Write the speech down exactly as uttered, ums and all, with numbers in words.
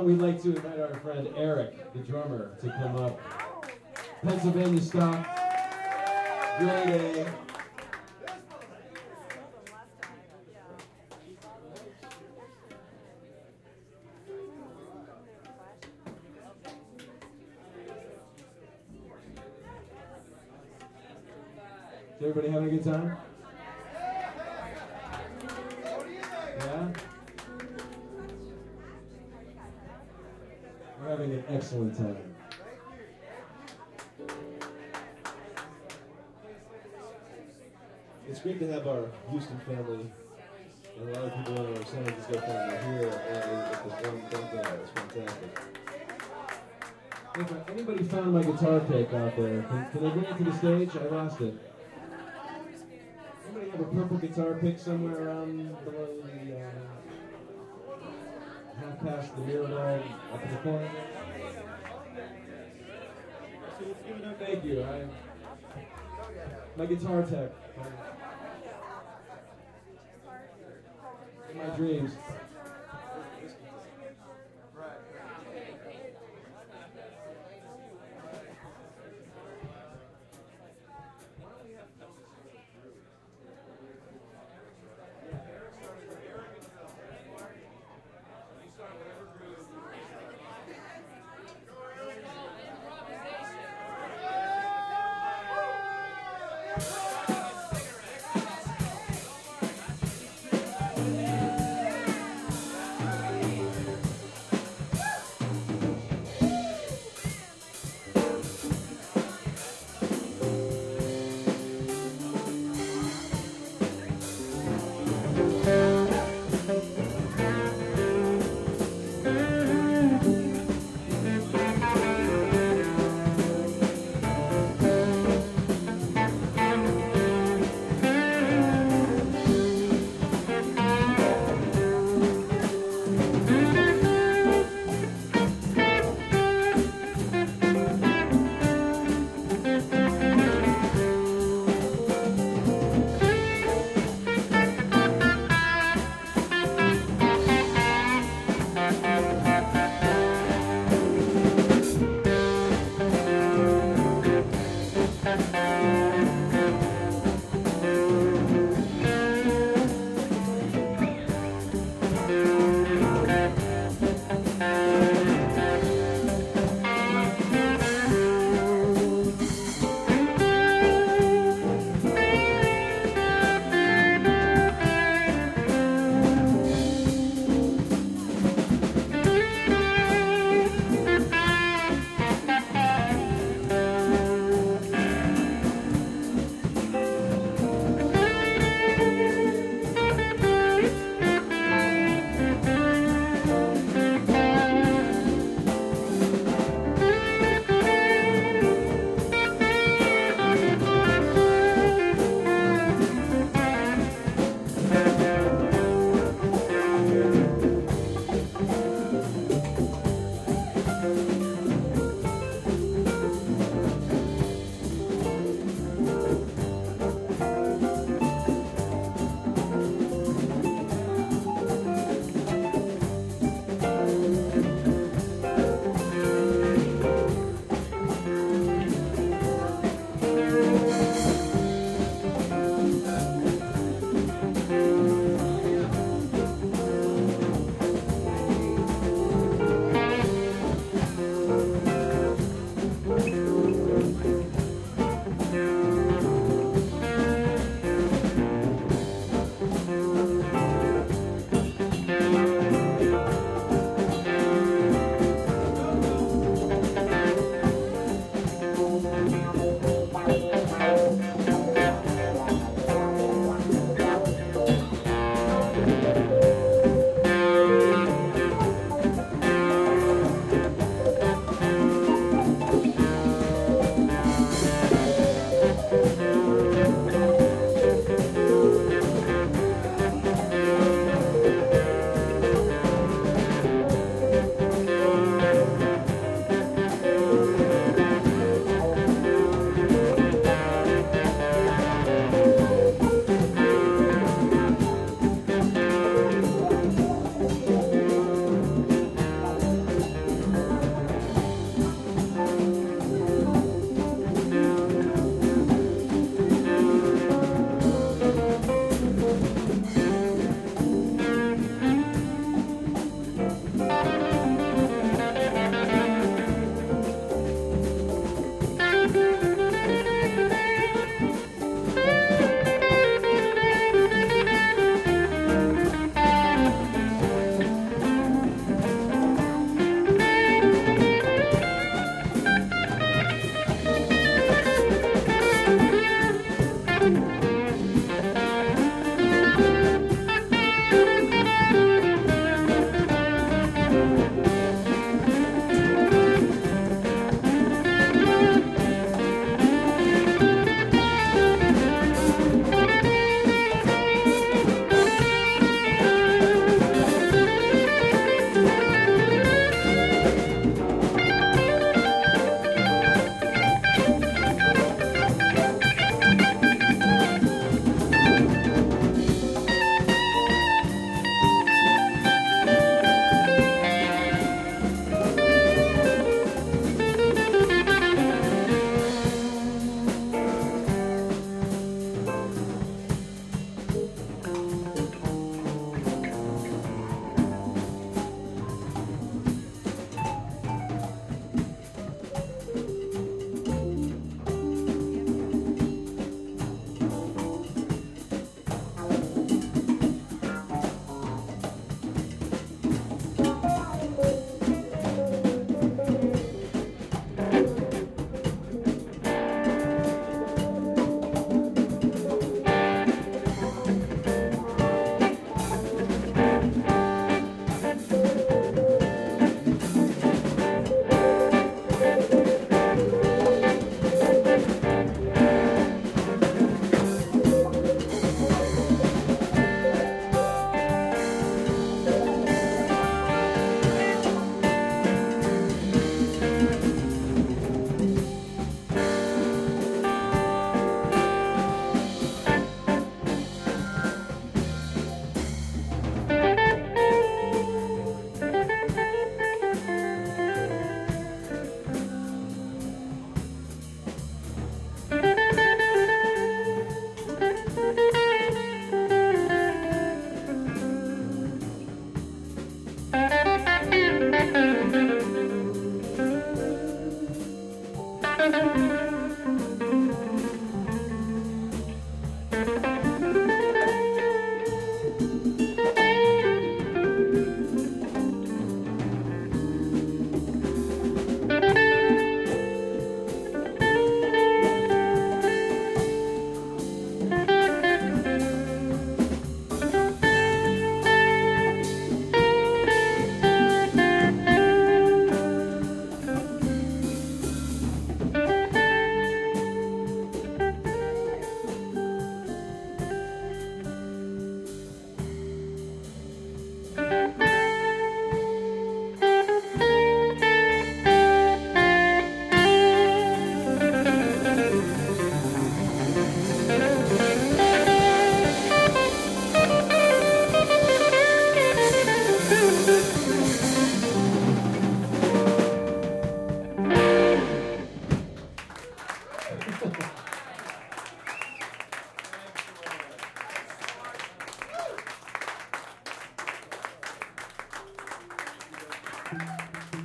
we'd like to invite our friend Eric, the drummer, to come up. Pennsylvania stock, grade A. Is everybody having a good time? Yeah? We're having an excellent time. It's great to have our Houston family and a lot of people in our San Francisco family here at this one thing. It's fantastic. If anybody found my guitar pick out there, can, can they bring it to the stage? I lost it. Anybody have a purple guitar pick somewhere around below the uh, half past the Mirabelle up in the corner? Thank you. I, my guitar tech. In my dreams. Yeah.